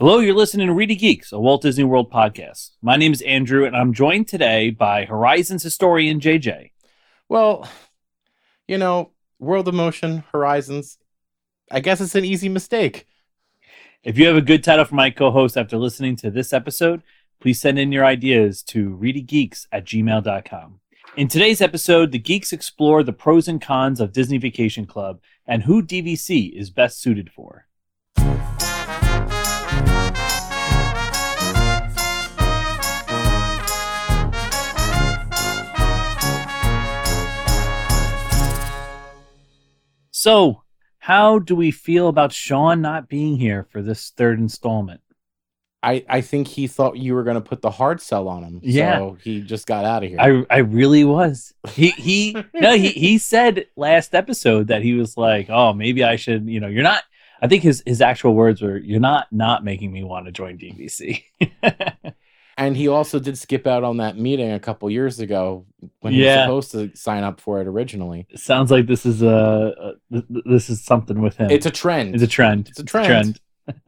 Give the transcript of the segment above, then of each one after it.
Hello, you're listening to Reedy Geeks, a Walt Disney World podcast. My name is Andrew, and I'm joined today by Horizons historian JJ. Well, World of Motion, Horizons, I guess it's an easy mistake. If you have a good title for my co-host after listening to this episode, please send in your ideas to readygeeks@gmail.com. In today's episode, the geeks explore the pros and cons of Disney Vacation Club and who DVC is best suited for. So, how do we feel about Sean not being here for this third installment? I think he thought you were going to put the hard sell on him. Yeah. So he just got out of here. I really was. He said last episode that he was like, oh, maybe I should, you're not, I think his actual words were, you're not making me want to join DVC. And he also did skip out on that meeting a couple years ago when he was supposed to sign up for it originally. It sounds like this is something with him. It's a trend. It's a trend.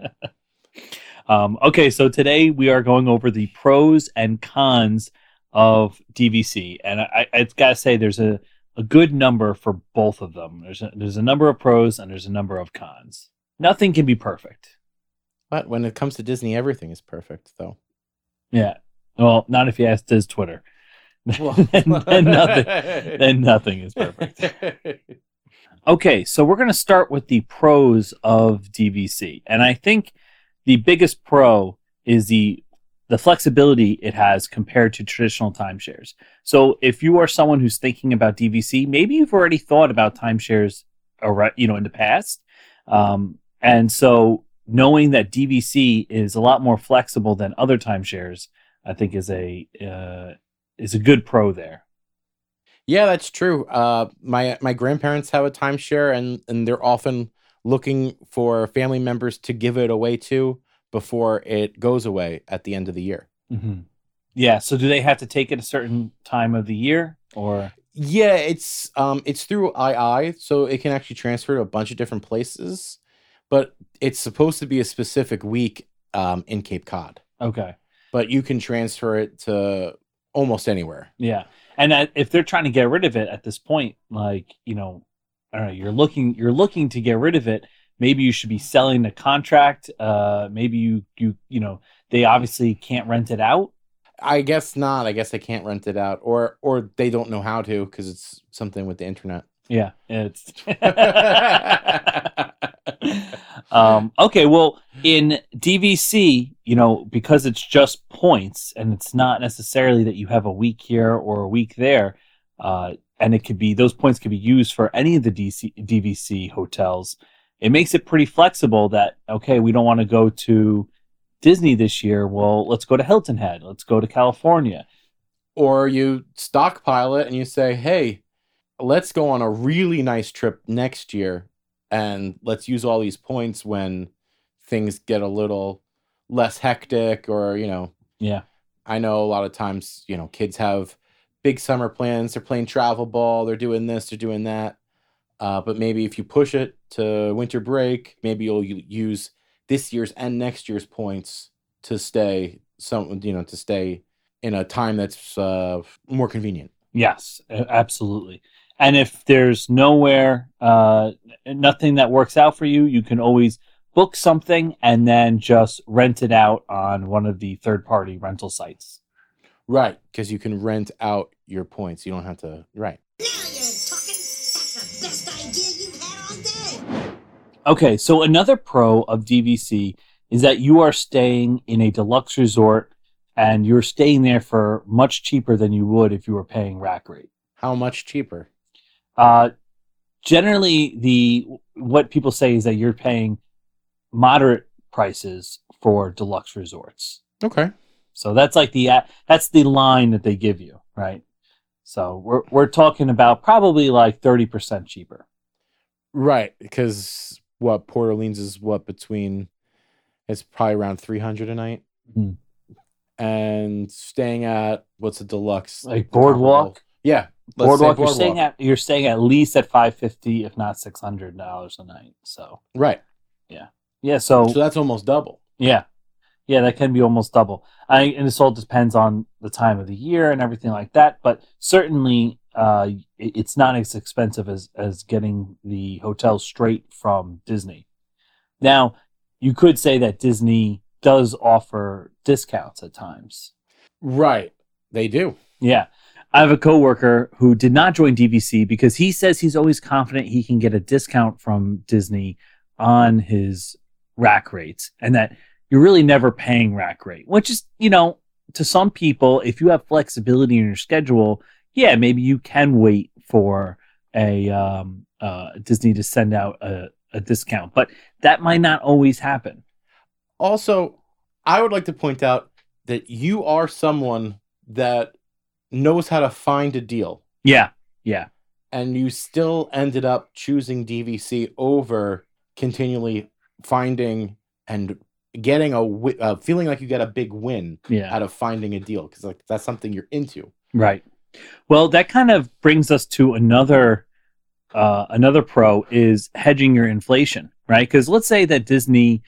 Okay, so today we are going over the pros and cons of DVC, and I've got to say there's a good number for both of them. There's a number of pros and there's a number of cons. Nothing can be perfect. But when it comes to Disney, everything is perfect, though. Yeah. Well, not if you ask Diz Twitter. Well. then nothing is perfect. Okay, so we're going to start with the pros of DVC. And I think the biggest pro is the flexibility it has compared to traditional timeshares. So if you are someone who's thinking about DVC, maybe you've already thought about timeshares in the past. And so knowing that DVC is a lot more flexible than other timeshares, I think is a good pro there. Yeah, that's true. My grandparents have a timeshare, and they're often looking for family members to give it away to before it goes away at the end of the year. Mm-hmm. Yeah. So do they have to take it a certain time of the year, or? Yeah, it's through II, so it can actually transfer to a bunch of different places. But it's supposed to be a specific week in Cape Cod. Okay. But you can transfer it to almost anywhere. Yeah. And if they're trying to get rid of it at this point, I don't know, you're looking to get rid of it, maybe you should be selling the contract. Maybe you they obviously can't rent it out. I guess not. I guess they can't rent it out, or they don't know how to because it's something with the internet. Yeah, it's okay. Well, in DVC, because it's just points and it's not necessarily that you have a week here or a week there, and it could be those points could be used for any of the DVC hotels. It makes it pretty flexible that, okay, we don't want to go to Disney this year. Well, let's go to Hilton Head. Let's go to California. Or you stockpile it and you say, hey, let's go on a really nice trip next year and let's use all these points when things get a little less hectic or, Yeah. I know a lot of times, kids have big summer plans. They're playing travel ball. They're doing this, they're doing that. But maybe if you push it to winter break, maybe you'll use this year's and next year's points to stay in a time that's more convenient. Yes, absolutely. And if there's nothing that works out for you, you can always book something and then just rent it out on one of the third-party rental sites. Right, because you can rent out your points. You don't have to. Right. Now you're talking. That's the best idea you've had all day. Okay, so another pro of DVC is that you are staying in a deluxe resort and you're staying there for much cheaper than you would if you were paying rack rate. How much cheaper? Generally, what people say is that you're paying moderate prices for deluxe resorts. Okay. So that's like that's the line that they give you, right? So we're talking about probably like 30% cheaper. Right, because Port Orleans is it's probably around $300 a night. Mm-hmm. And staying at what's a deluxe? Like Boardwalk? Yeah. Boardwalk, you're staying at least at $550, if not $600 a night. So right, yeah. So that's almost double. Yeah, Yeah, that can be almost double. And this all depends on the time of the year and everything like that. But certainly, it's not as expensive as getting the hotel straight from Disney. Now, you could say that Disney does offer discounts at times. Right. They do. Yeah. I have a coworker who did not join DVC because he says he's always confident he can get a discount from Disney on his rack rates and that you're really never paying rack rate, which is, to some people, if you have flexibility in your schedule, yeah, maybe you can wait for a Disney to send out a discount, but that might not always happen. Also, I would like to point out that you are someone that knows how to find a deal. Yeah. And you still ended up choosing DVC over continually finding and getting feeling like you get a big win out of finding a deal, because like that's something you're into. Right. Well, that kind of brings us to another pro is hedging your inflation, right? Because let's say that Disney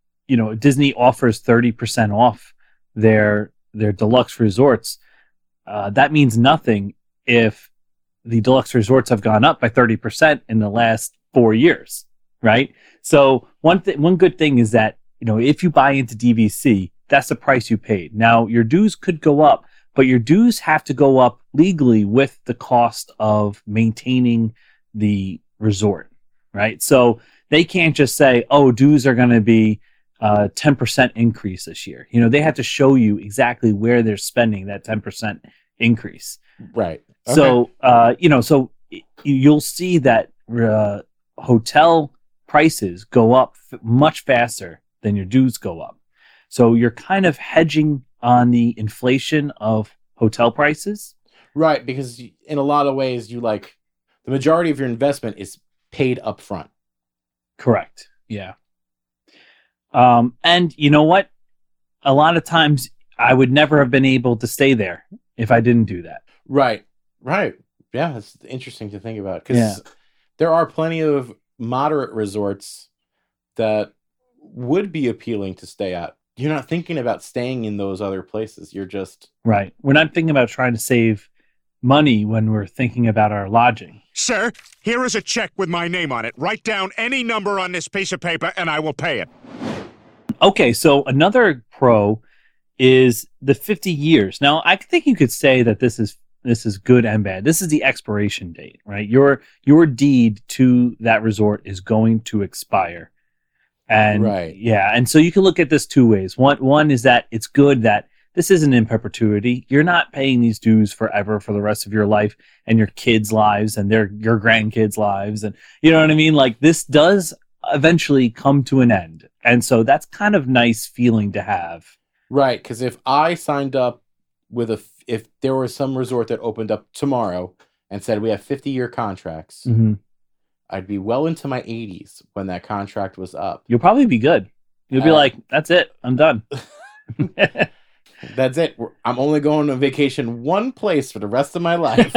offers 30% off their deluxe resorts. That means nothing if the deluxe resorts have gone up by 30% in the last 4 years, right? So one good thing is that, if you buy into DVC, that's the price you paid. Now, your dues could go up, but your dues have to go up legally with the cost of maintaining the resort, right? So they can't just say, oh, dues are going to be 10% increase this year. They have to show you exactly where they're spending that 10% increase. Right. Okay. So, so you'll see that hotel prices go up much faster than your dues go up. So you're kind of hedging on the inflation of hotel prices. Right, because in a lot of ways, the majority of your investment is paid up front. Correct. Yeah. And you know what? A lot of times I would never have been able to stay there if I didn't do that. Right. Yeah, it's interesting to think about because there are plenty of moderate resorts that would be appealing to stay at. You're not thinking about staying in those other places. You're just... Right. We're not thinking about trying to save money when we're thinking about our lodging. Sir, here is a check with my name on it. Write down any number on this piece of paper and I will pay it. Okay, so another pro is the 50 years. Now, I think you could say that this is good and bad. This is the expiration date, right? Your deed to that resort is going to expire. And right. Yeah, and so you can look at this two ways. One is that it's good that this isn't in perpetuity. You're not paying these dues forever for the rest of your life and your kids' lives and your grandkids' lives. And you know what I mean? Like this does eventually come to an end. And so that's kind of nice feeling to have. Right, because if I signed up if there was some resort that opened up tomorrow and said we have 50-year contracts, I'd be well into my 80s when that contract was up. You'll probably be good. You'll be like, that's it. I'm done. That's it. I'm only going on vacation one place for the rest of my life.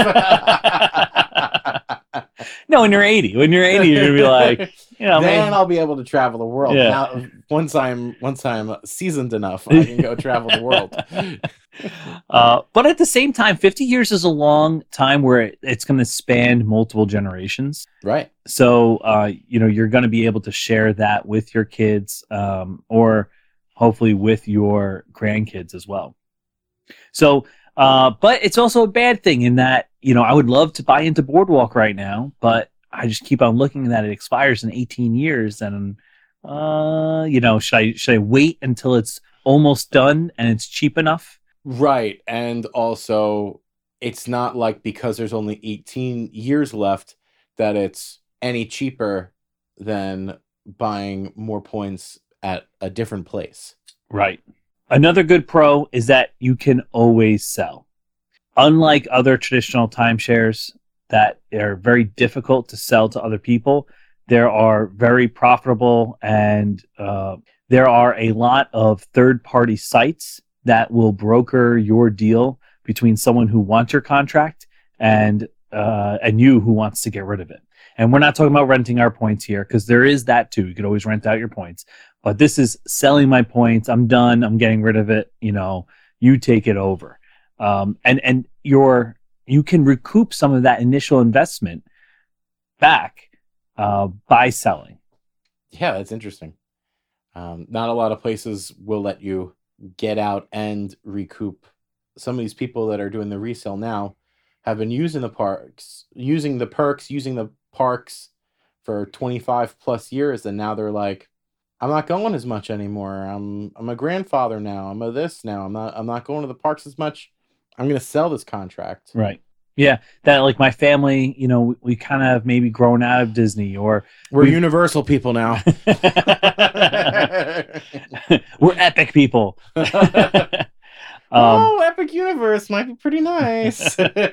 No, when you're 80. When you're 80, you're going to be like, then I'll be able to travel the world. Yeah. Now, once I'm seasoned enough, I can go travel the world. But at the same time, 50 years is a long time where it's going to span multiple generations. Right. So, you're going to be able to share that with your kids or hopefully with your grandkids as well. So, but it's also a bad thing in that, I would love to buy into Boardwalk right now, but I just keep on looking that it expires in 18 years. And, should I wait until it's almost done and it's cheap enough? Right. And also, it's not like because there's only 18 years left that it's any cheaper than buying more points at a different place. Right. Another good pro is that you can always sell. Unlike other traditional timeshares that are very difficult to sell to other people, there are very profitable and there are a lot of third-party sites that will broker your deal between someone who wants your contract and you who wants to get rid of it. And we're not talking about renting our points here because there is that too. You could always rent out your points. But this is selling my points. I'm done. I'm getting rid of it. You know, you take it over. And you can recoup some of that initial investment back by selling. Yeah, that's interesting. Not a lot of places will let you get out and recoup. Some of these people that are doing the resale now have been using the perks for 25 plus years, and now they're like, I'm not going as much anymore. I'm a grandfather now. I'm a this now. I'm not going to the parks as much. I'm going to sell this contract. Right. Yeah, that like my family, you know, we kind of maybe grown out of Disney, or we're Universal people now. We're Epic people. Epic Universe might be pretty nice.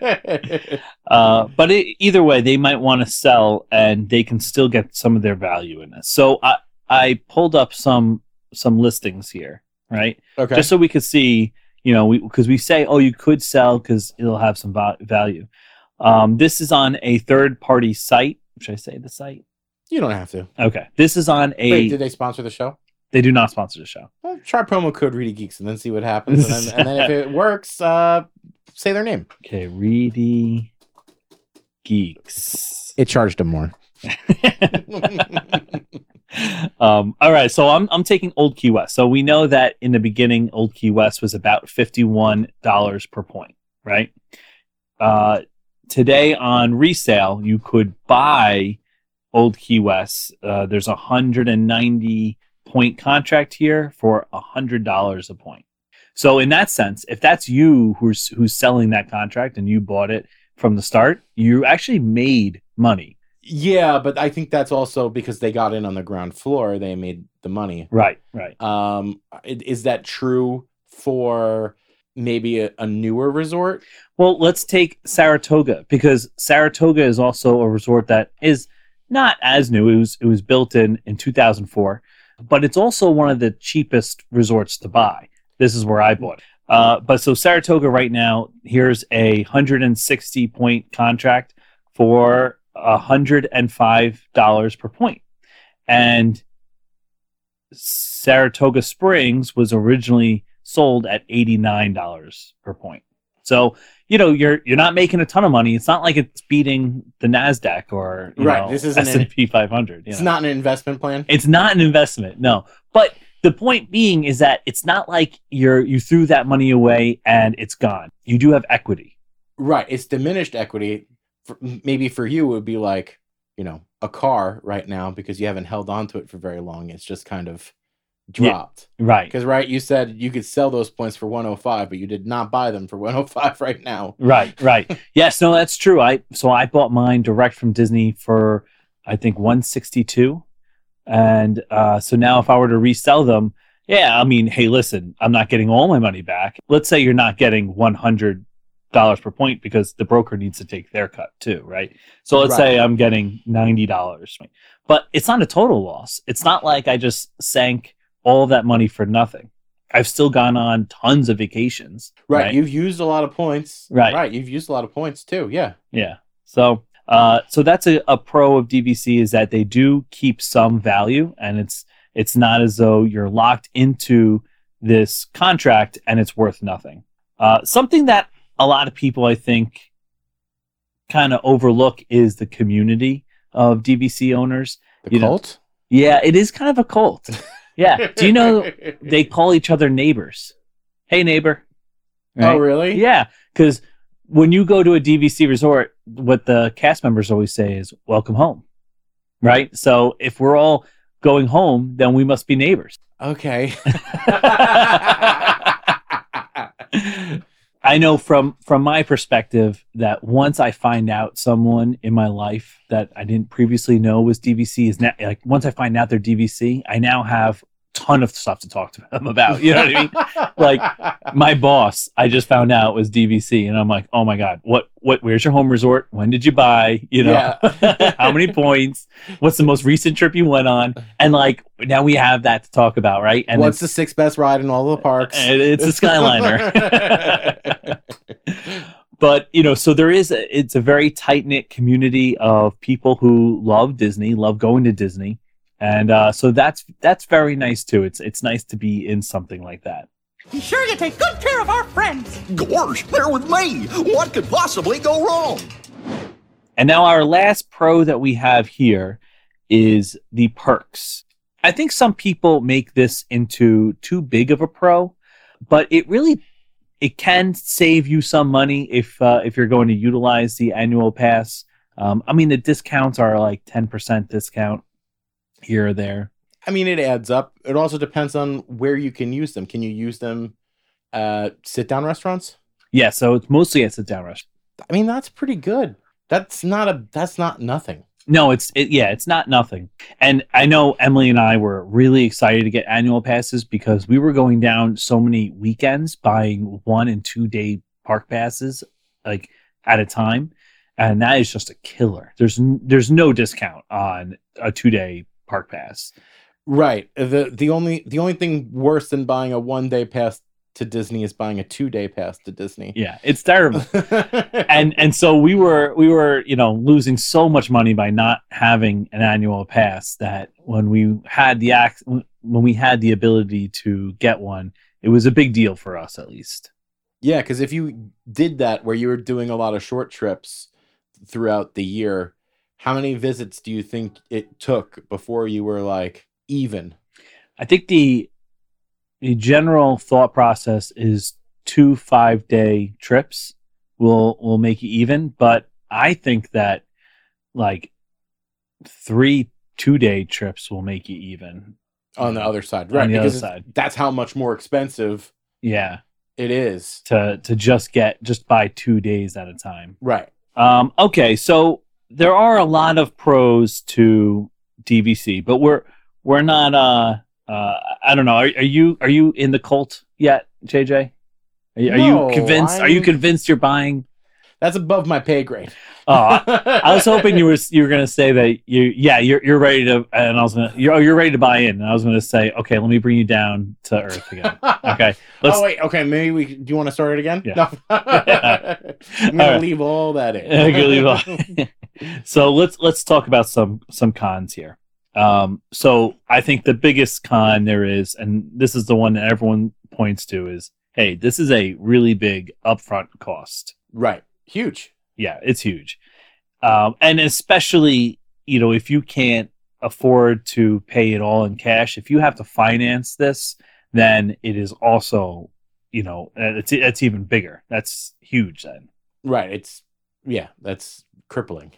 But either way, they might want to sell, and they can still get some of their value in this. So I pulled up some listings here, right? Okay. Just so we could see. You know, because we say, oh, you could sell because it'll have some value. This is on a third-party site. Should I say the site? You don't have to. Okay. This is on a... Wait, did they sponsor the show? They do not sponsor the show. Well, try promo code Reedy Geeks and then see what happens. And then if it works, say their name. Okay, Reedy Geeks. It charged them more. All right, so I'm taking Old Key West. So we know that in the beginning, Old Key West was about $51 per point, right? Today on resale, you could buy Old Key West. There's a 190 point contract here for $100 a point. So in that sense, if that's you who's selling that contract and you bought it from the start, you actually made money. Yeah, but I think that's also because they got in on the ground floor. They made the money. Right. Is that true for maybe a newer resort? Well, let's take Saratoga, because Saratoga is also a resort that is not as new. It was built in 2004, but it's also one of the cheapest resorts to buy. This is where I bought it. But so Saratoga right now, here's a 160 point contract for $105 per point. And Saratoga Springs was originally sold at $89 per point. So, you know, you're not making a ton of money. It's not like it's beating the NASDAQ or This isn't S&P 500. It's not an investment plan. It's not an investment, no. But the point being is that it's not like you threw that money away and it's gone. You do have equity. Right. It's diminished equity. Maybe for you, it would be like, you know, a car right now because you haven't held on to it for very long. It's just kind of dropped. Yeah, right. Because, right, you said you could sell those points for 105, but you did not buy them for 105 right now. Right. Yes, no, that's true. I bought mine direct from Disney for, I think, 162. And so now if I were to resell them, yeah, I mean, hey, listen, I'm not getting all my money back. Let's say you're not getting $100 per point because the broker needs to take their cut too, right? So let's say I'm getting $90, but it's not a total loss. It's not like I just sank all of that money for nothing. I've still gone on tons of vacations. Right. You've used a lot of points. Right. You've used a lot of points too. Yeah. So that's a pro of DVC, is that they do keep some value, and it's not as though you're locked into this contract and it's worth nothing. Something that a lot of people, I think, kind of overlook is the community of DVC owners. The cult? Yeah, it is kind of a cult. Yeah. Do you know they call each other neighbors? Hey, neighbor. Right? Oh, really? Yeah, because when you go to a DVC resort, what the cast members always say is, welcome home. Right? So if we're all going home, then we must be neighbors. Okay. I know from my perspective that once I find out someone in my life that I didn't previously know was DVC, is now, like, once I find out they're DVC, I now have a ton of stuff to talk to them about. You know what I mean? Like, my boss, I just found out was DVC, and I'm like, oh my God, what, where's your home resort? When did you buy? You know, how many points? What's the most recent trip you went on? And like, now we have that to talk about, right? And what's the sixth best ride in all the parks? It's a Skyliner. But, you know, so it's a very tight-knit community of people who love Disney, love going to Disney. And so that's very nice too. It's nice to be in something like that. Be sure you take good care of our friends. Gorsh, they're with me. What could possibly go wrong? And now our last pro that we have here is the perks. I think some people make this into too big of a pro, but it can save you some money if you're going to utilize the annual pass. I mean, the discounts are like 10% discount here or there. I mean, it adds up. It also depends on where you can use them. Can you use them at sit-down restaurants? Yeah, so it's mostly at sit-down restaurants. I mean, that's pretty good. That's not nothing. No, it's not nothing. And I know Emily and I were really excited to get annual passes because we were going down so many weekends buying 1 and 2 day park passes like at a time, and that is just a killer. There's no discount on a 2 day park pass. Right. The only thing worse than buying a 1 day pass to Disney is buying a 2 day pass to Disney. Yeah, it's terrible. and so we were losing so much money by not having an annual pass that when we had the ability to get one, it was a big deal for us at least. Yeah, because if you did that where you were doing a lot of short trips throughout the year, how many visits do you think it took before you were like even? I think the general thought process is 2 5-day trips will make you even, but I think that like 3 2-day trips will make you even on the other side, right? On the because other side, that's how much more expensive. Yeah, it is to just buy 2 days at a time, right? Okay, so there are a lot of pros to DVC, but we're not. I don't know. Are you in the cult yet, JJ? Are you convinced? Are you convinced you're buying? That's above my pay grade. Oh, I was hoping you were going to say that you're ready to, and I was going to you're ready to buy in, and I was going to say, okay, let me bring you down to earth again. Okay. Okay. Maybe do you want to start it again? Yeah. No. I'm going to leave all that in. So let's talk about some cons here. So I think the biggest con there is, and this is the one that everyone points to, is, hey, this is a really big upfront cost. Right. Huge. Yeah, it's huge. And especially, if you can't afford to pay it all in cash, if you have to finance this, then it is also, it's even bigger. That's huge then. Right. That's crippling.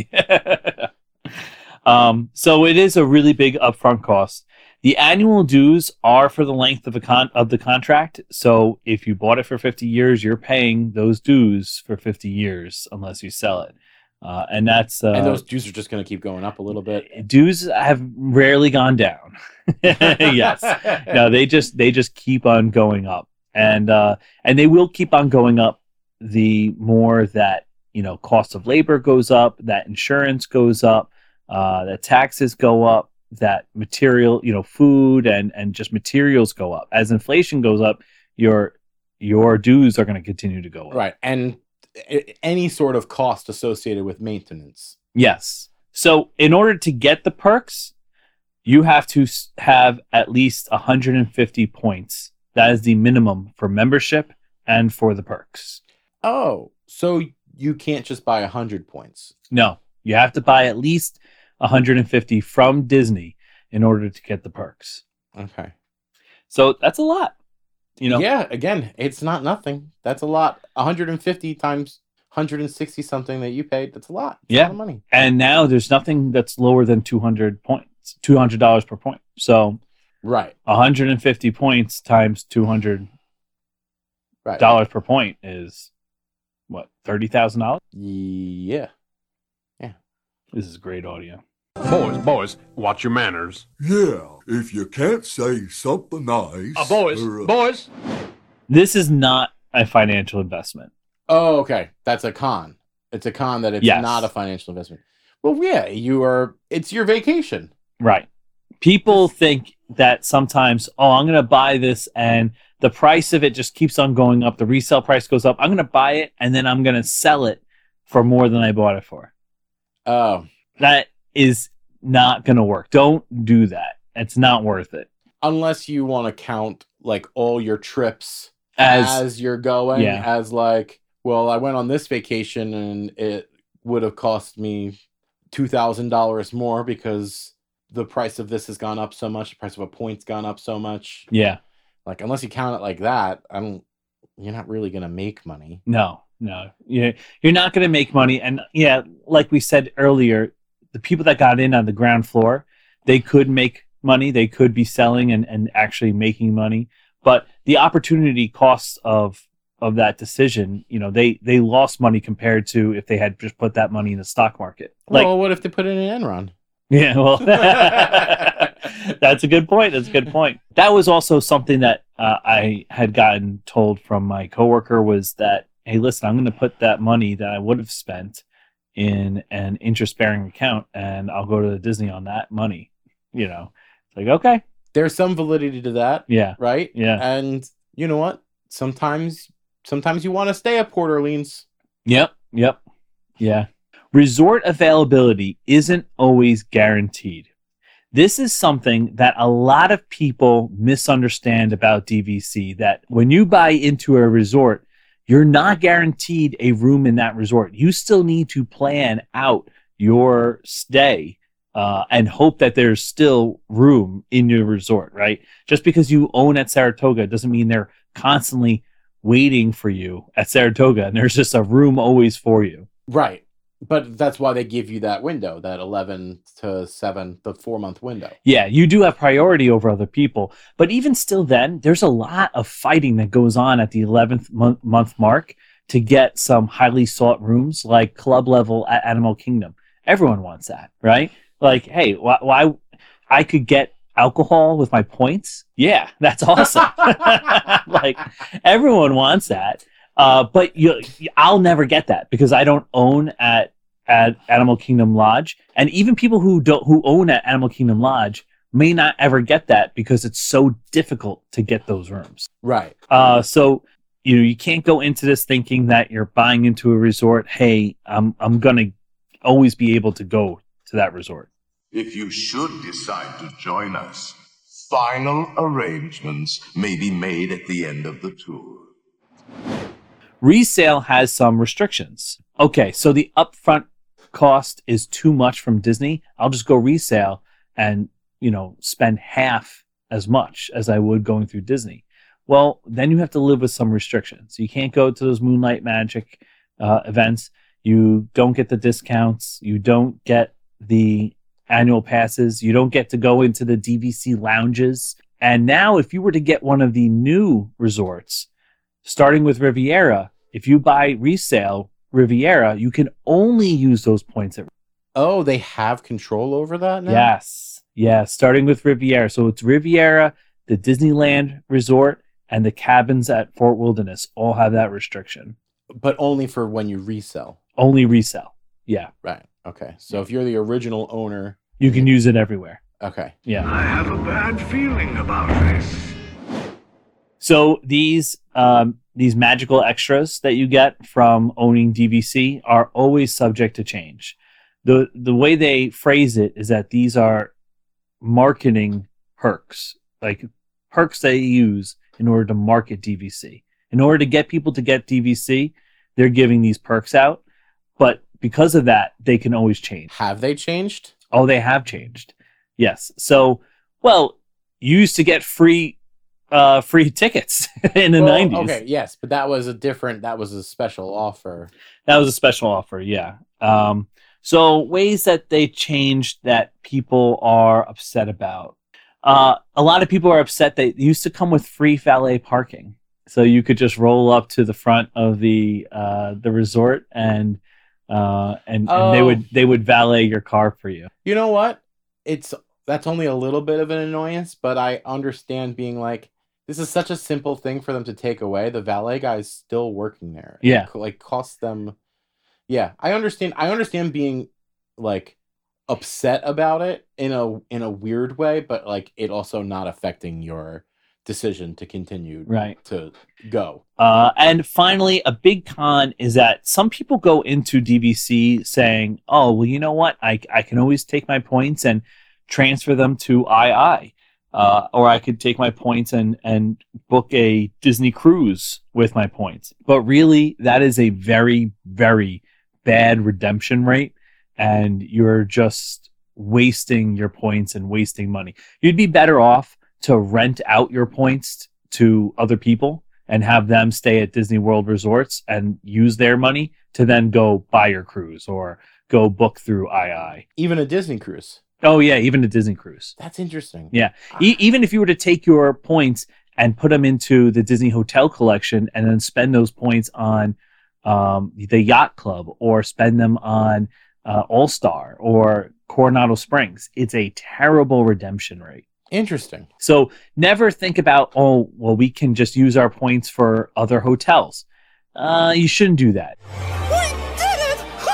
So it is a really big upfront cost. The annual dues are for the length of the contract. So if you bought it for 50 years, you're paying those dues for 50 years unless you sell it. And those dues are just going to keep going up a little bit. Dues have rarely gone down. Yes. No, they just keep on going up. And they will keep on going up the more that, cost of labor goes up, that insurance goes up, that taxes go up, that material, food and just materials go up. As inflation goes up, your dues are going to continue to go up. Right. And any sort of cost associated with maintenance. Yes. So in order to get the perks, you have to have at least 150 points. That is the minimum for membership and for the perks. Oh, so you can't just buy 100 points. No, you have to buy at least 150 from Disney in order to get the perks. Okay. So that's a lot. Yeah, again, it's not nothing. That's a lot. 150 times 160 something that you paid, that's a lot. That's a lot of money. And now there's nothing that's lower than 200 points, $200 per point. So right. 150 points times $200 per point is what, $30,000? Yeah. This is great audio. Boys, watch your manners. Yeah, if you can't say something nice. Boys. This is not a financial investment. Oh, okay. That's a con. It's a con that it's not a financial investment. Well, yeah, it's your vacation. Right. People think that sometimes, I'm going to buy this and the price of it just keeps on going up. The resale price goes up. I'm going to buy it and then I'm going to sell it for more than I bought it for. Oh. That is not going to work. Don't do that. It's not worth it. Unless you want to count like all your trips As as you're going, yeah. as like, well, I went on this vacation and it would have cost me $2,000 more because the price of this has gone up so much. The price of a point's gone up so much. Yeah. Like, unless you count it like that, you're not really going to make money. No. You're not going to make money. And yeah, like we said earlier, the people that got in on the ground floor, they could make money. They could be selling and actually making money. But the opportunity costs of that decision, they lost money compared to if they had just put that money in the stock market. Like, Well, what if they put it in Enron? yeah, well, that's a good point. That was also something that I had gotten told from my coworker was that, hey, listen, I'm going to put that money that I would have spent in an interest-bearing account, and I'll go to Disney on that money. It's like, okay. There's some validity to that. Yeah. Right? Yeah. And you know what? Sometimes you want to stay at Port Orleans. Yep. Yeah. Resort availability isn't always guaranteed. This is something that a lot of people misunderstand about DVC, that when you buy into a resort, you're not guaranteed a room in that resort. You still need to plan out your stay and hope that there's still room in your resort, right? Just because you own at Saratoga doesn't mean they're constantly waiting for you at Saratoga and there's just a room always for you. Right. But that's why they give you that window, that 11 to 7, the 4-month window. Yeah, you do have priority over other people. But even still then, there's a lot of fighting that goes on at the 11th month mark to get some highly sought rooms like club level at Animal Kingdom. Everyone wants that, right? Like, hey, why I could get alcohol with my points? Yeah, that's awesome. Like, everyone wants that. But I'll never get that because I don't own at Animal Kingdom Lodge, and even people who own at Animal Kingdom Lodge may not ever get that because it's so difficult to get those rooms. Right. So you can't go into this thinking that you're buying into a resort. Hey, I'm gonna always be able to go to that resort. If you should decide to join us, final arrangements may be made at the end of the tour. Resale has some restrictions. Okay, so the upfront cost is too much from Disney. I'll just go resale and, spend half as much as I would going through Disney. Well, then you have to live with some restrictions. You can't go to those Moonlight Magic events. You don't get the discounts. You don't get the annual passes. You don't get to go into the DVC lounges. And now if you were to get one of the new resorts, starting with Riviera, if you buy resale Riviera, you can only use those points at. Oh, they have control over that now? Yes. Yeah, starting with Riviera. So it's Riviera, the Disneyland Resort, and the cabins at Fort Wilderness all have that restriction. But only for when you resell. Only resale. Yeah. Right. Okay. So if you're the original owner, you can use it everywhere. Okay. Yeah. I have a bad feeling about this. So these magical extras that you get from owning DVC are always subject to change. The way they phrase it is that these are marketing perks, like perks they use in order to market DVC. In order to get people to get DVC, they're giving these perks out. But because of that, they can always change. Have they changed? Oh, they have changed. Yes. So, you used to get free tickets in the 90s. Okay, yes, but that was a special offer. That was a special offer, yeah. So ways that they changed that people are upset about. A lot of people are upset that it used to come with free valet parking. So you could just roll up to the front of the resort and they would valet your car for you. You know what? That's only a little bit of an annoyance, but I understand being like, this is such a simple thing for them to take away. The valet guy is still working there. Yeah. It costs them. Yeah, I understand. I understand being like upset about it in a weird way, but like it also not affecting your decision to continue Right. to go. And finally, a big con is that some people go into DVC saying, oh, well, you know what? I can always take my points and transfer them to II. Or I could take my points and book a Disney cruise with my points. But really, that is a very, very bad redemption rate. And you're just wasting your points and wasting money. You'd be better off to rent out your points to other people and have them stay at Disney World resorts and use their money to then go buy your cruise or go book through II. Even a Disney cruise. Oh, yeah, even a Disney cruise. That's interesting. Yeah. Even if you were to take your points and put them into the Disney Hotel Collection and then spend those points on the Yacht Club or spend them on All-Star or Coronado Springs, it's a terrible redemption rate. Interesting. So never think about, oh, well, we can just use our points for other hotels. You shouldn't do that. We did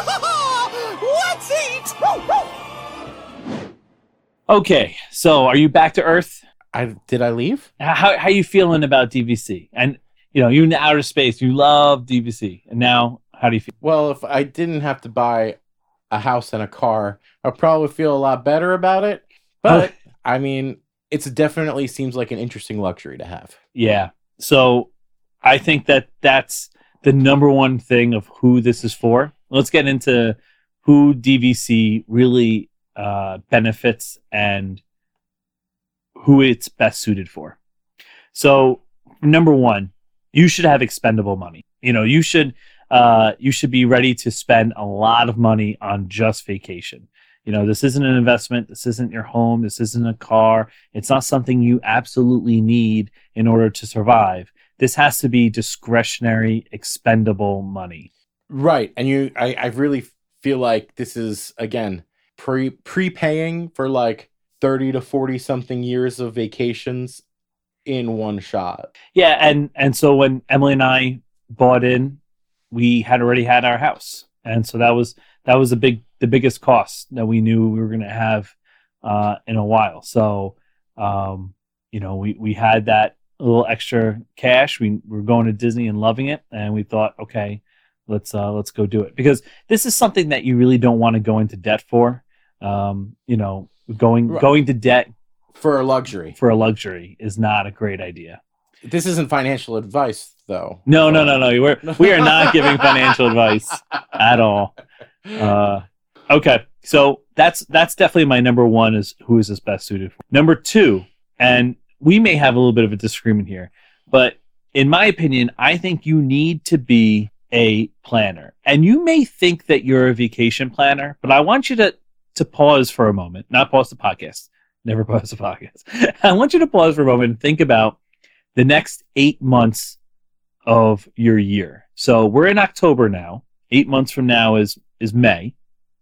it! Let's eat! Okay, so are you back to Earth? Did I leave? How you feeling about DVC? And, you're in outer space. You love DVC. And now, how do you feel? Well, if I didn't have to buy a house and a car, I'd probably feel a lot better about it. But, I mean, it definitely seems like an interesting luxury to have. Yeah. So I think that's the number one thing of who this is for. Let's get into who DVC really benefits and who it's best suited for. So number one, you should have expendable money. You should be ready to spend a lot of money on just vacation. This isn't an investment. This isn't your home. This isn't a car. It's not something you absolutely need in order to survive. This has to be discretionary, expendable money. Right. And I really feel like this is, again, prepaying for like 30 to 40 something years of vacations in one shot. Yeah. And so when Emily and I bought in, we had already had our house. And so that was the biggest cost that we knew we were going to have in a while. So, we had that little extra cash. We were going to Disney and loving it. And we thought, okay, let's go do it, because this is something that you really don't want to go into debt for. Going to debt for a luxury is not a great idea. This isn't financial advice, though. No. We are not giving financial advice at all. Okay, so that's definitely my number one, is who is this best suited for. Number two, and we may have a little bit of a disagreement here, but in my opinion, I think you need to be a planner. And you may think that you're a vacation planner, but I want you to pause for a moment, not pause the podcast. Never pause the podcast. I want you to pause for a moment and think about the next 8 months of your year. So we're in October now. 8 months from now is May.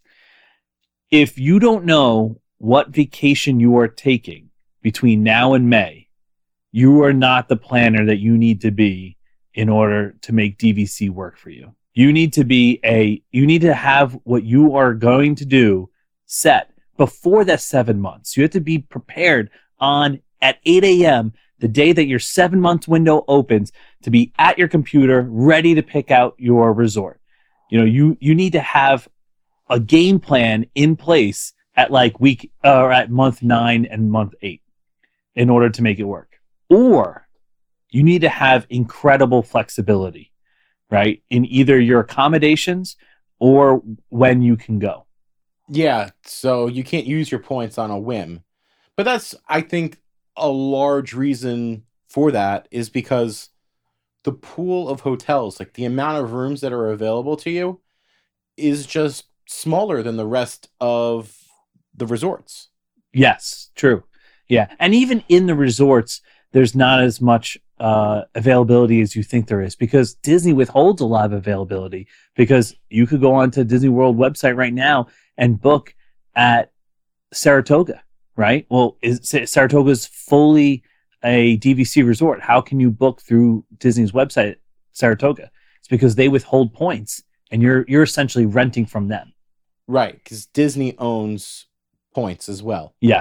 If you don't know what vacation you are taking between now and May, you are not the planner that you need to be in order to make DVC work for you. You need to have what you are going to do set before that 7 months. You have to be prepared at 8 a.m. the day that your 7-month window opens, to be at your computer ready to pick out your resort. You need to have a game plan in place at at month 9 and month 8 in order to make it work. Or you need to have incredible flexibility, right, in either your accommodations or when you can go. Yeah, so you can't use your points on a whim. But that's, I think, a large reason for that is because the pool of hotels, like the amount of rooms that are available to you, is just smaller than the rest of the resorts. Yes, true. Yeah, and even in the resorts, there's not as much availability as you think there is, because Disney withholds a lot of availability, because you could go onto Disney World website right now and book at Saratoga, right? Well, Saratoga's fully a DVC resort. How can you book through Disney's website at Saratoga? It's because they withhold points, and you're essentially renting from them. Right, because Disney owns points as well. Yes.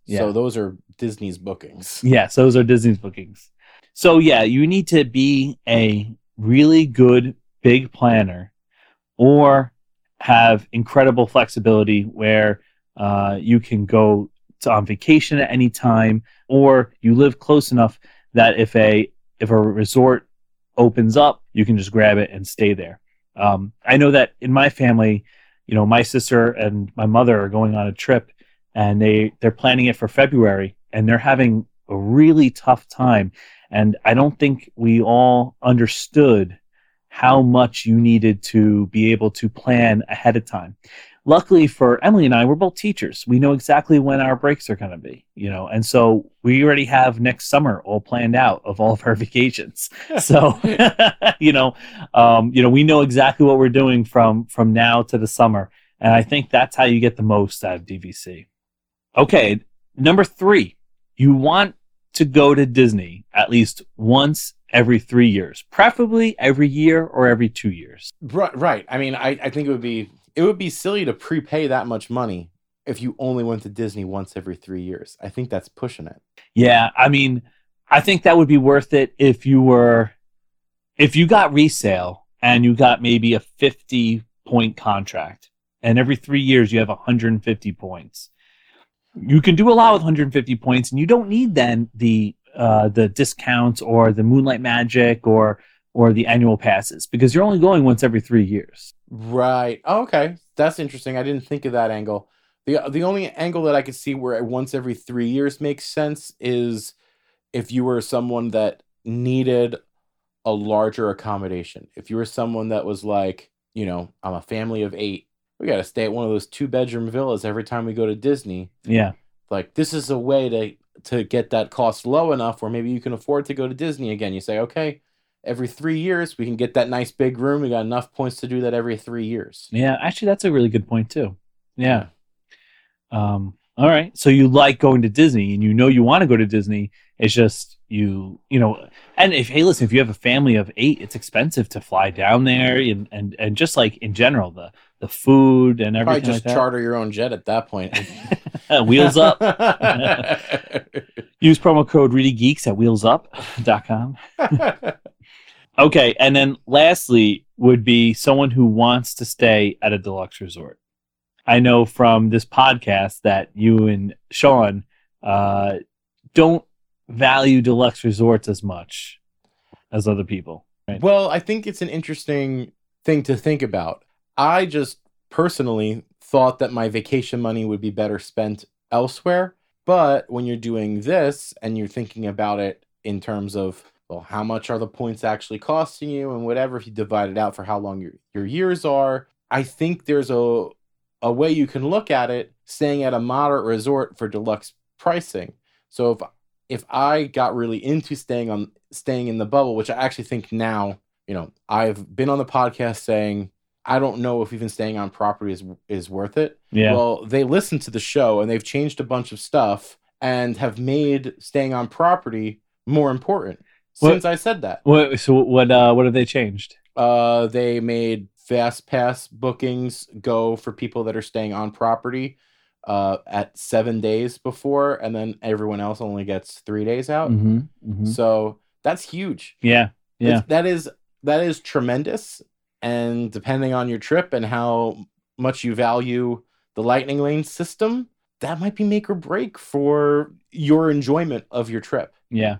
Yeah. So those are Disney's bookings. Yes, those are Disney's bookings. So yeah, you need to be a really good big planner or have incredible flexibility where you can go on vacation at any time, or you live close enough that if a resort opens up, you can just grab it and stay there. I know that in my family, my sister and my mother are going on a trip, and they're planning it for February, and they're having a really tough time. And I don't think we all understood how much you needed to be able to plan ahead of time. Luckily for Emily and I, we're both teachers. We know exactly when our breaks are going to be, and so we already have next summer all planned out of all of our vacations. So, we know exactly what we're doing from now to the summer. And I think that's how you get the most out of DVC. Okay, number 3, you want to go to Disney at least once every 3 years, preferably every year or every 2 years. Right. I mean, I think it would be silly to prepay that much money if you only went to Disney once every 3 years. I think that's pushing it. Yeah, I mean, I think that would be worth it if you got resale and you got maybe a 50-point contract, and every 3 years you have 150 points. You can do a lot with 150 points, and you don't need then the discounts or the Moonlight Magic or the annual passes, because you're only going once every 3 years. Right. Oh, okay. That's interesting. I didn't think of that angle. The only angle that I could see where once every 3 years makes sense is if you were someone that needed a larger accommodation. If you were someone that was like, I'm a family of 8. We got to stay at one of those 2-bedroom villas every time we go to Disney. Yeah. Like, this is a way to get that cost low enough where maybe you can afford to go to Disney again. You say, okay, every 3 years, we can get that nice big room. We got enough points to do that every 3 years. Yeah, actually, that's a really good point, too. Yeah. All right. So you like going to Disney, and you want to go to Disney. It's just, and if you have a family of 8, it's expensive to fly down there, and just like in general, the food and everything. Probably just like that. charter your own jet at that point. Wheels Up. Use promo code ReadyGeeks at wheelsup.com. Okay, and then lastly would be someone who wants to stay at a deluxe resort. I know from this podcast that you and Sean don't value deluxe resorts as much as other people. Right? Well, I think it's an interesting thing to think about. I just personally thought that my vacation money would be better spent elsewhere. But when you're doing this and you're thinking about it in terms of, well, how much are the points actually costing you and whatever, if you divide it out for how long your years are, I think there's a way you can look at it staying at a moderate resort for deluxe pricing. So if I got really into staying in the bubble, which I actually think now, I've been on the podcast saying I don't know if even staying on property is worth it. Yeah. Well, they listened to the show and they've changed a bunch of stuff and have made staying on property more important since I said that. So what have they changed? They made Fast Pass bookings go for people that are staying on property at 7 days before, and then everyone else only gets 3 days out. Mm-hmm, mm-hmm. So that's huge. Yeah. That is tremendous. And depending on your trip and how much you value the Lightning Lane system, that might be make or break for your enjoyment of your trip. Yeah.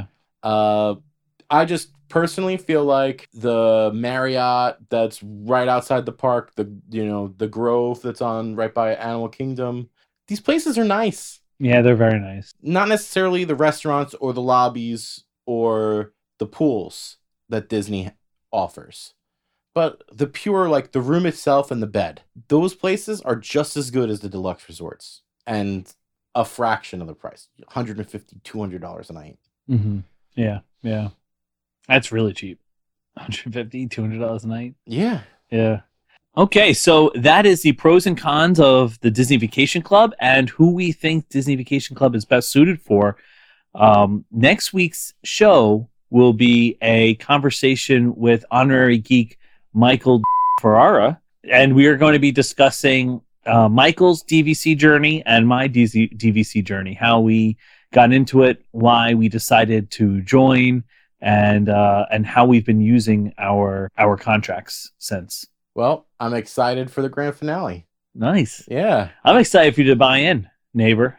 I just personally feel like the Marriott that's right outside the park, the Grove that's on right by Animal Kingdom, these places are nice. Yeah, they're very nice. Not necessarily the restaurants or the lobbies or the pools that Disney offers, but the pure, like the room itself and the bed. Those places are just as good as the deluxe resorts and a fraction of the price, $150, $200 a night. Mm-hmm. Yeah. That's really cheap. $150, $200 a night. Yeah. Okay, so that is the pros and cons of the Disney Vacation Club and who we think Disney Vacation Club is best suited for. Next week's show will be a conversation with honorary geek Michael Ferrara, and we are going to be discussing Michael's DVC journey and my DVC journey, how we got into it, why we decided to join, and how we've been using our contracts since. Well, I'm excited for the grand finale. Nice. Yeah. I'm excited for you to buy in, neighbor.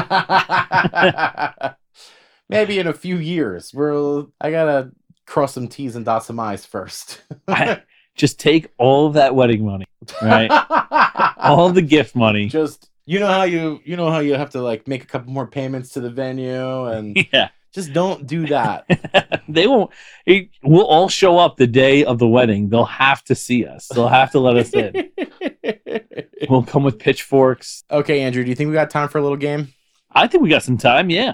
Maybe in a few years. I gotta cross some T's and dot some I's first. Just take all of that wedding money, right? All the gift money. Just you know how you have to like make a couple more payments to the venue, and yeah. Just don't do that. They won't. We'll all show up the day of the wedding. They'll have to see us. They'll have to let us in. We'll come with pitchforks. Okay, Andrew, do you think we got time for a little game? I think we got some time, yeah.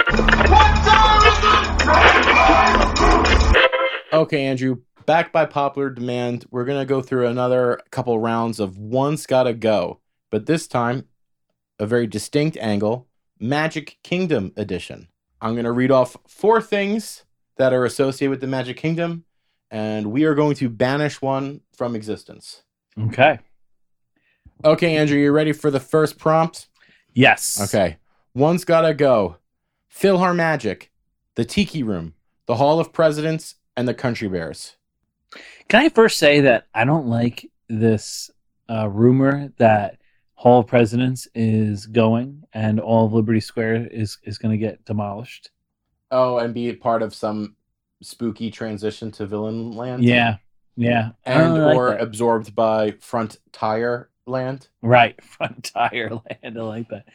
Okay, Andrew, back by popular demand, we're going to go through another couple rounds of One's Gotta Go, but this time, a very distinct angle, Magic Kingdom edition. I'm going to read off 4 things that are associated with the Magic Kingdom, and we are going to banish one from existence. Okay. Okay, Andrew, you ready for the first prompt? Yes. Okay. One's Gotta Go. PhilharMagic, the Tiki Room, the Hall of Presidents, and the Country Bears. Can I first say that I don't like this rumor that Hall of Presidents is going and all of Liberty Square is going to get demolished. Oh, and be part of some spooky transition to Villain Land? Yeah. Yeah. And or like absorbed by Front Tire Land? Right. Front Tire Land. I like that.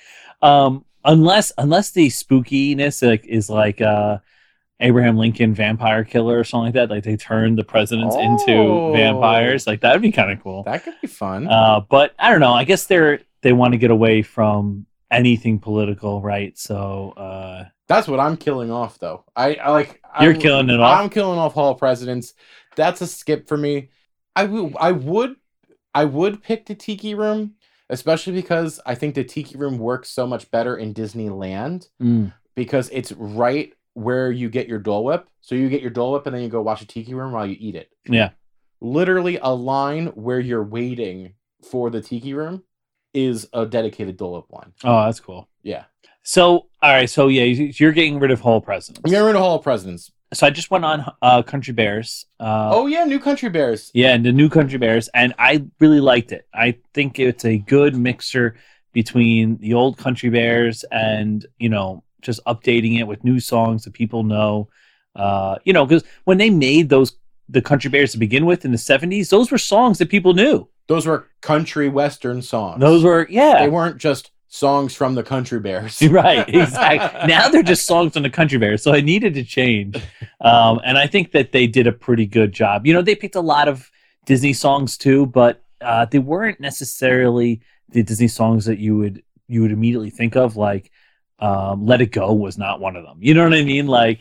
Unless the spookiness is like Abraham Lincoln Vampire Killer or something like that. Like they turn the presidents into vampires. Like that'd be kind of cool. That could be fun. But I don't know. I guess they want to get away from anything political, right? So that's what I'm killing off, though. You're killing it off. I'm killing off Hall of Presidents. That's a skip for me. I would pick the Tiki Room, especially because I think the Tiki Room works so much better in Disneyland because it's right where you get your Dole Whip. So you get your Dole Whip and then you go watch a Tiki Room while you eat it. Yeah. Literally a line where you're waiting for the Tiki Room is a dedicated Dole Whip line. Oh, that's cool. Yeah. So, all right. So, yeah, you're getting rid of Hall of Presidents. I'm getting rid of Hall of Presidents. So I just went on Country Bears. Oh, yeah, new Country Bears. Yeah, the new Country Bears. And I really liked it. I think it's a good mixture between the old Country Bears and, just updating it with new songs that people know. Because when they made the Country Bears to begin with in the 70s, those were songs that people knew. Those were country western songs. Those were, yeah. They weren't just songs from the Country Bears. Right, exactly. Now they're just songs from the Country Bears, so I needed to change. And I think that they did a pretty good job. They picked a lot of Disney songs too, but they weren't necessarily the Disney songs that you would immediately think of, like Let It Go was not one of them. You know what I mean? Like,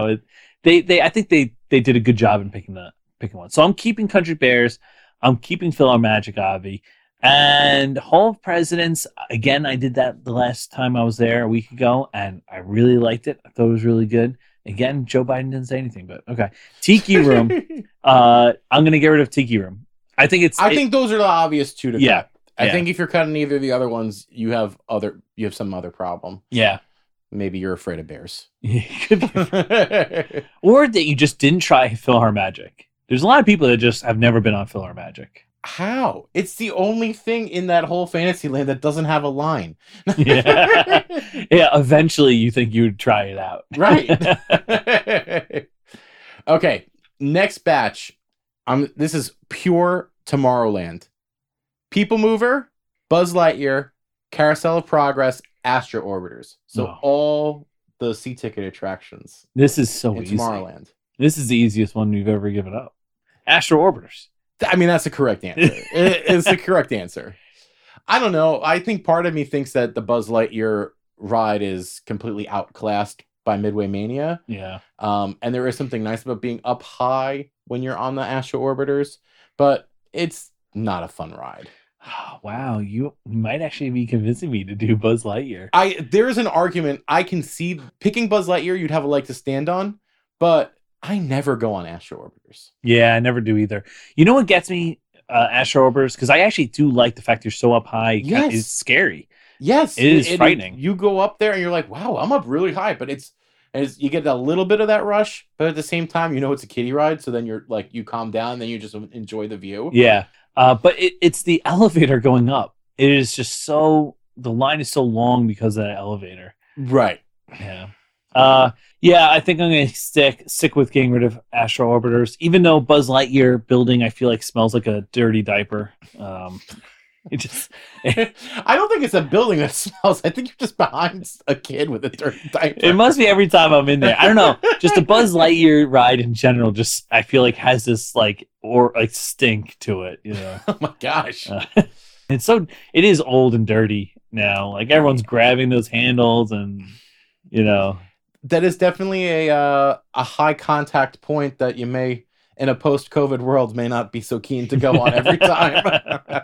I think they did a good job in picking one. So I'm keeping Country Bears. I'm keeping PhilharMagic, Avi. And Hall of Presidents, again, I did that the last time I was there a week ago, and I really liked it. I thought it was really good. Again, Joe Biden didn't say anything, but okay. Tiki Room. I'm going to get rid of Tiki Room. I think those are the obvious two to cut. I think if you're cutting either of the other ones, you have some other problem. Yeah. Maybe you're afraid of bears. Or that you just didn't try PhilharMagic. There's a lot of people that just have never been on PhilharMagic. How? It's the only thing in that whole Fantasyland that doesn't have a line. Yeah. Yeah, eventually you think you would try it out. Right. Okay, next batch. This is pure Tomorrowland. People Mover, Buzz Lightyear, Carousel of Progress, Astro Orbiters. So all the C-ticket attractions. This is so in easy. Tomorrowland. This is the easiest one we've ever given up. Astro Orbiters. I mean, that's the correct answer. It's the correct answer. I don't know. I think part of me thinks that the Buzz Lightyear ride is completely outclassed by Midway Mania. Yeah. And there is something nice about being up high when you're on the Astro Orbiters, but it's not a fun ride. Oh, wow, you might actually be convincing me to do Buzz Lightyear. There's an argument. I can see picking Buzz Lightyear, you'd have a leg to stand on, but I never go on Astro Orbiters. Yeah, I never do either. You know what gets me Astrobeers, because I actually do like the fact you're so up high. Yes. It's scary. Yes, It is frightening. You go up there and you're like, wow, I'm up really high, but it's you get a little bit of that rush, but at the same time, you know it's a kiddie ride, so then you're like you calm down, and then you just enjoy the view. Yeah. But it's the elevator going up. It is just the line is so long because of that elevator. Right. Yeah. Yeah, I think I'm gonna stick with getting rid of Astro Orbiters, even though Buzz Lightyear building I feel like smells like a dirty diaper. It just I don't think it's a building that smells. I think you're just behind a kid with a dirty diaper. it must be every time I'm in there. I don't know. Just a Buzz Lightyear ride in general, just I feel like has this like stink to it, you know. Oh my gosh. It is old and dirty now. Like everyone's grabbing those handles and you know. That is definitely a high contact point that you may, in a post-COVID world, may not be so keen to go on every time.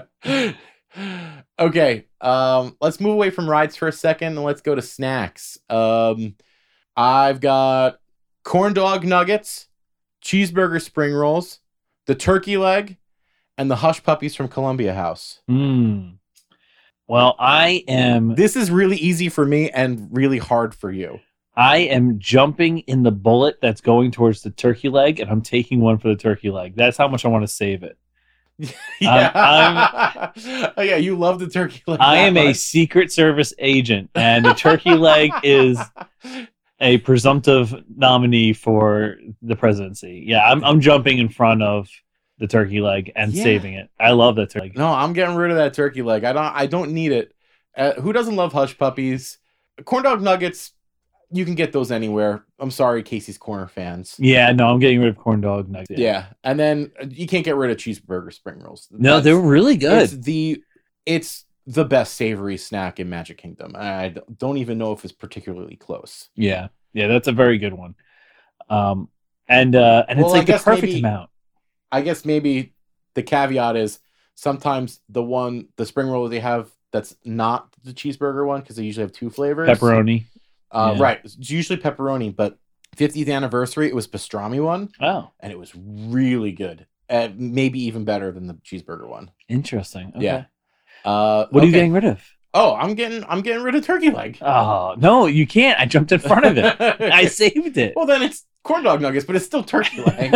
Okay, let's move away from rides for a second and let's go to snacks. I've got corn dog nuggets, cheeseburger spring rolls, the turkey leg, and the Hush Puppies from Columbia House. Well, I am. This is really easy for me and really hard for you. I am jumping in the bullet that's going towards the turkey leg, and I'm taking one for the turkey leg. That's how much I want to save it. Yeah, oh, yeah, you love the turkey leg. I am a Secret Service agent, and the turkey leg is a presumptive nominee for the presidency. Yeah, I'm jumping in front of the turkey leg and saving it. I love that turkey leg. No, I'm getting rid of that turkey leg. I don't need it. Who doesn't love Hush Puppies? Corn dog nuggets. You can get those anywhere. I'm sorry, Casey's Corner fans. Yeah, no, I'm getting rid of corn dog nuggets. Yeah, and then you can't get rid of cheeseburger spring rolls. No, they're really good. It's the best savory snack in Magic Kingdom. I don't even know if it's particularly close. Yeah, that's a very good one. And it's like the perfect amount. I guess maybe the caveat is sometimes the spring roll they have that's not the cheeseburger one because they usually have two flavors. Pepperoni. Right. It's usually pepperoni, but 50th anniversary, it was pastrami one. Oh. And it was really good. Maybe even better than the cheeseburger one. Interesting. Okay. Yeah. What are you getting rid of? Oh, I'm getting rid of turkey leg. Oh, no, you can't. I jumped in front of it. I saved it. Well, then it's corn dog nuggets, but it's still turkey leg.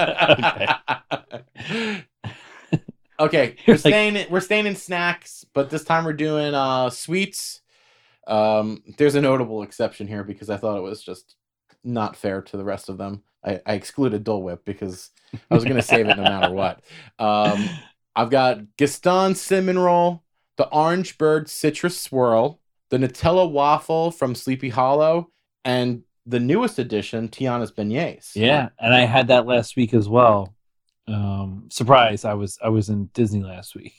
Okay. We're staying in snacks, but this time we're doing sweets. There's a notable exception here because I thought it was just not fair to the rest of them. I excluded Dole Whip because I was going to save it no matter what. I've got Gaston Cinnamon Roll, the Orange Bird Citrus Swirl, the Nutella Waffle from Sleepy Hollow, and the newest addition, Tiana's Beignets. Yeah, and I had that last week as well. Surprise! I was in Disney last week.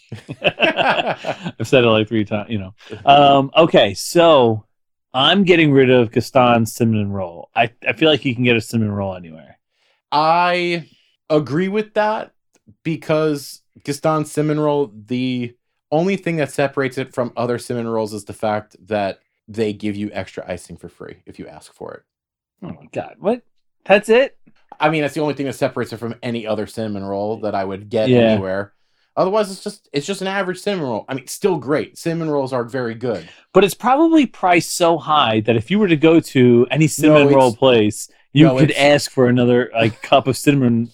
I've said it like 3 times, you know. Okay, so I'm getting rid of Gaston's cinnamon roll. I feel like you can get a cinnamon roll anywhere. I agree with that because Gaston's cinnamon roll, the only thing that separates it from other cinnamon rolls is the fact that they give you extra icing for free if you ask for it. Oh my god! What? That's it? I mean, that's the only thing that separates it from any other cinnamon roll that I would get anywhere. Otherwise, it's just an average cinnamon roll. I mean, still great. Cinnamon rolls are very good. But it's probably priced so high that if you were to go to any cinnamon roll place, you could ask for another cup of cinnamon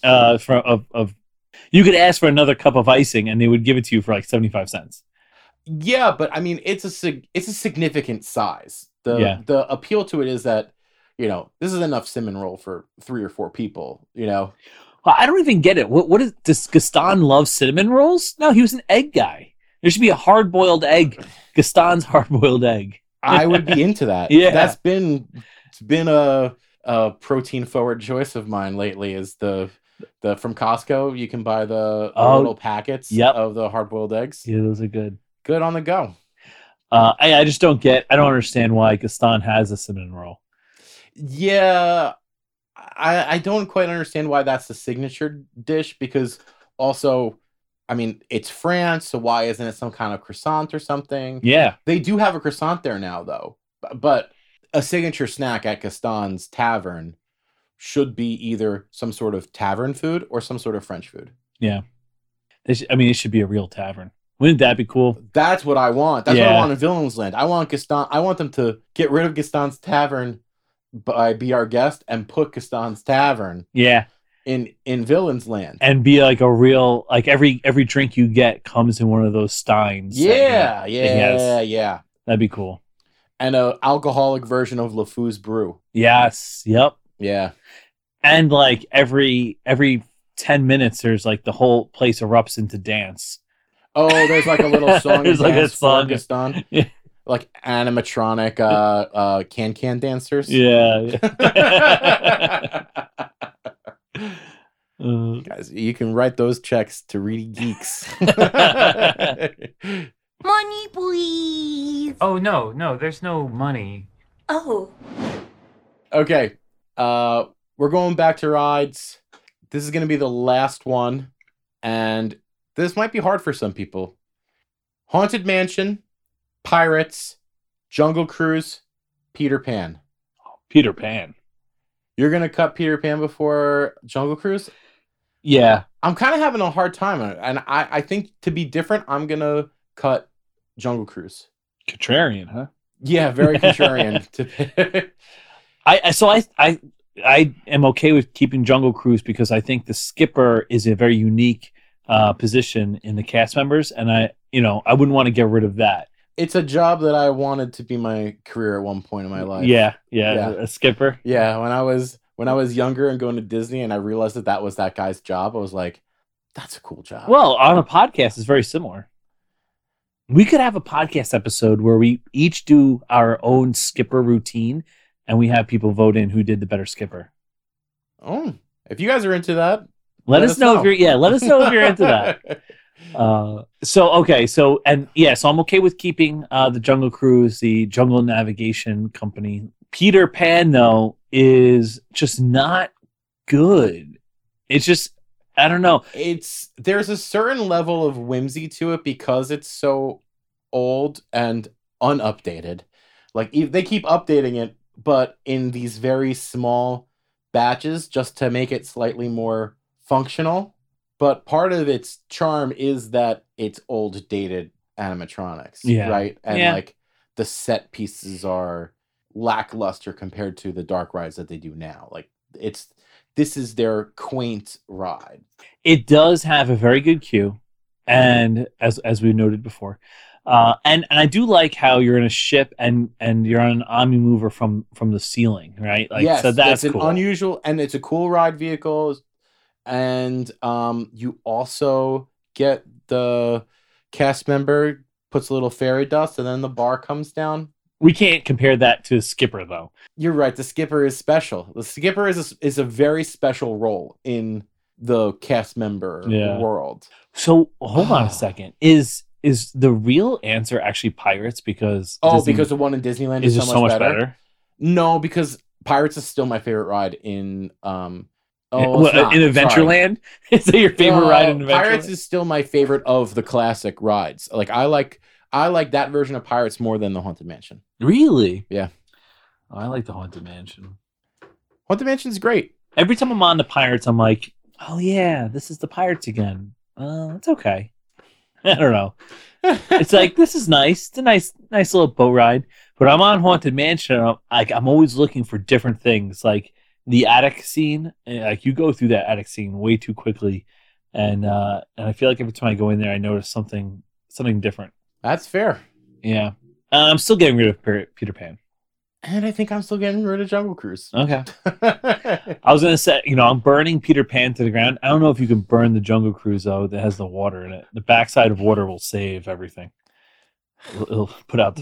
you could ask for another cup of icing and they would give it to you for like 75 cents. Yeah, but I mean, it's a significant size. The appeal to it is that, you know, this is enough cinnamon roll for 3 or 4 people, you know. Well, I don't even get it. Does Gaston love cinnamon rolls? No, he was an egg guy. There should be a hard-boiled egg. Gaston's hard-boiled egg. I would be into that. Yeah. It's been a protein-forward choice of mine lately is the from Costco, you can buy the little packets of the hard-boiled eggs. Yeah, those are good. Good on the go. I just don't understand why Gaston has a cinnamon roll. Yeah, I don't quite understand why that's the signature dish because also, I mean, it's France, so why isn't it some kind of croissant or something? Yeah. They do have a croissant there now, though. But a signature snack at Gaston's Tavern should be either some sort of tavern food or some sort of French food. Yeah. It should be a real tavern. Wouldn't that be cool? That's what I want. That's what I Yeah. want in Villain's Land. I want them to get rid of Gaston's Tavern by Be Our Guest and put Gaston's Tavern Yeah. in Villain's Land. And be like a real, like every drink you get comes in one of those steins. Yeah. Yes. That'd be cool. And an alcoholic version of LeFou's Brew. Yes. Yep. Yeah. And like every 10 minutes, there's like the whole place erupts into dance. Oh, there's like a little song. There's like a song. for Gaston. Yeah. Like animatronic can dancers. Yeah. Guys, you can write those checks to Reedy Geeks. Money, please. Oh, no, there's no money. Oh. Okay. We're going back to rides. This is going to be the last one. And this might be hard for some people. Haunted Mansion, Pirates, Jungle Cruise, Peter Pan. Peter Pan. You're going to cut Peter Pan before Jungle Cruise? Yeah. I'm kind of having a hard time. And I think to be different, I'm going to cut Jungle Cruise. Contrarian, huh? Yeah, very contrarian. I am okay with keeping Jungle Cruise because I think the skipper is a very unique position in the cast members, and I wouldn't want to get rid of that. It's a job that I wanted to be my career at one point in my life. Yeah, a skipper. Yeah, when I was younger and going to Disney, and I realized that was that guy's job, I was like, "That's a cool job." Well, on a podcast, it's very similar. We could have a podcast episode where we each do our own skipper routine, and we have people vote in who did the better skipper. Oh, if you guys are into that, let us know if you're. Let us know if you're into that. So I'm okay with keeping the Jungle Cruise, the Jungle Navigation Company. Peter Pan though is just not good. It's just, I don't know. There's a certain level of whimsy to it because it's so old and unupdated. Like they keep updating it, but in these very small batches just to make it slightly more functional. But part of its charm is that it's old, dated animatronics, right? And like the set pieces are lackluster compared to the dark rides that they do now. Like this is their quaint ride. It does have a very good queue, and as we noted before, and I do like how you're in a ship and you're on an Omni Mover from the ceiling, right? Like, yes, so that's an cool. Unusual, and it's a cool ride vehicle. And you also get the cast member puts a little fairy dust, and then the bar comes down. We can't compare that to Skipper, though. You're right. The skipper is special. The skipper is a very special role in the cast member world. So hold on a second. Is the real answer actually Pirates? Because because the one in Disneyland is so much better? No, because Pirates is still my favorite ride in in Adventureland? Is that your favorite ride in Adventureland? Pirates is still my favorite of the classic rides. Like I like that version of Pirates more than the Haunted Mansion. Really? Yeah. Oh, I like the Haunted Mansion. Haunted Mansion's great. Every time I'm on the Pirates, I'm like, oh yeah, this is the Pirates again. It's okay. I don't know. It's like, this is nice. It's a nice little boat ride. But I'm on Haunted Mansion. And I'm always looking for different things. Like the attic scene. Like you go through that attic scene way too quickly, and I feel like every time I go in there, I notice something different. That's fair. Yeah. I'm still getting rid of Peter Pan. And I think I'm still getting rid of Jungle Cruise. Okay. I was going to say, I'm burning Peter Pan to the ground. I don't know if you can burn the Jungle Cruise, though, that has the water in it. The backside of water will save everything. It'll put out the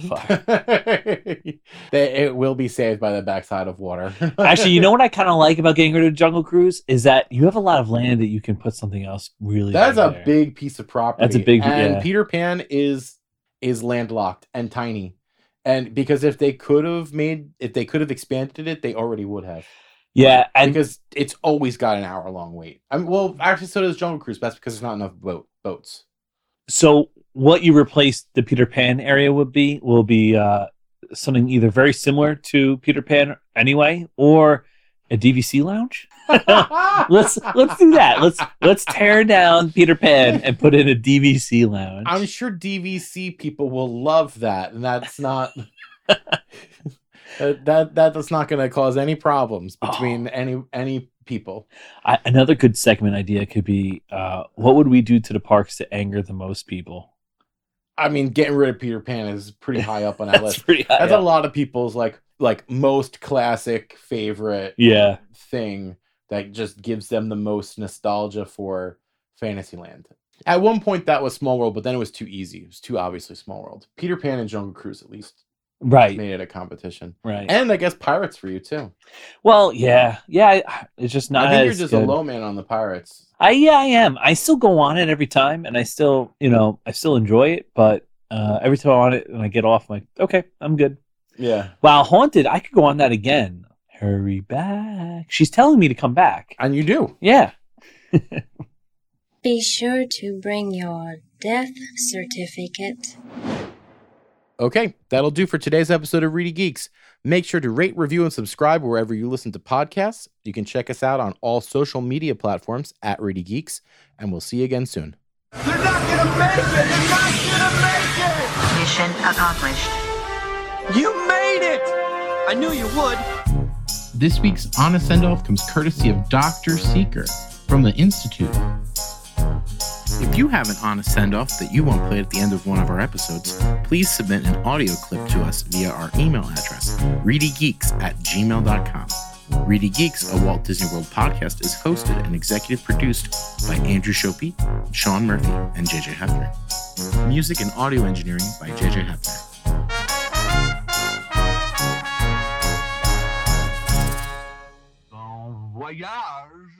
fire. It will be saved by the backside of water. Actually, you know what I kind of like about getting rid of Jungle Cruise is that you have a lot of land that you can put something else really. That's a there. big piece of property. That's a big. And Peter Pan is landlocked and tiny, and because if they could have expanded it, they already would have. Yeah, and because it's always got an hour-long wait. Well, actually, so does Jungle Cruise. But that's because there's not enough boats. So what you replace the Peter Pan area will be something either very similar to Peter Pan anyway, or A DVC lounge? let's do that. Let's tear down Peter Pan and put in a DVC lounge. I'm sure DVC people will love that, and that's not that's not going to cause any problems between any people. Another good segment idea could be, what would we do to the parks to anger the most people? I mean, getting rid of Peter Pan is pretty high up on that list. That's a lot of people's like most classic favorite thing that just gives them the most nostalgia for Fantasyland. At one point that was Small World, but then it was too easy. It was too obviously Small World. Peter Pan and Jungle Cruise at least made it a competition. Right. And I guess Pirates for you too. Well, yeah. It's just not. I think you're as just good. a low man on the Pirates. I am. I still go on it every time, and I still enjoy it. But every time I'm on it and I get off, I'm like, okay, I'm good. Yeah. Wow, Haunted, I could go on that again. Hurry back. She's telling me to come back. And you do. Yeah. Be sure to bring your death certificate. Okay, that'll do for today's episode of Reedy Geeks. Make sure to rate, review, and subscribe wherever you listen to podcasts. You can check us out on all social media platforms at Reedy Geeks, and we'll see you again soon. They're not gonna make it! They're not gonna make it! Mission accomplished. You made it! I knew you would. This week's Honest Send-Off comes courtesy of Dr. Seeker from the Institute. If you have an honest send-off that you want played at the end of one of our episodes, please submit an audio clip to us via our email address, reedygeeks@gmail.com. Reedy Geeks, a Walt Disney World podcast, is hosted and executive produced by Andrew Shopey, Sean Murphy, and JJ Hefner. Music and audio engineering by JJ Hefner. Bon voyage.